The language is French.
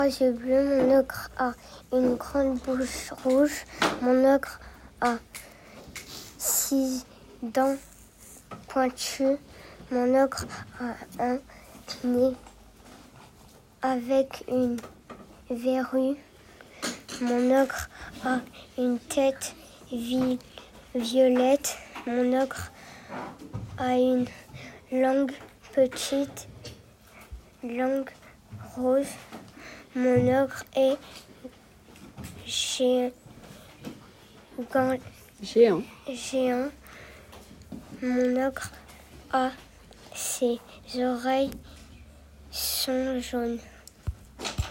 Yeux bleus, mon ogre a une grande bouche rouge. Mon ogre a 6 dents pointues. Mon ogre a un nez avec une verrue. Mon ogre a une tête violette. Mon ogre a une petite langue rose. Mon ogre est géant. Mon ogre a ses oreilles sont jaunes.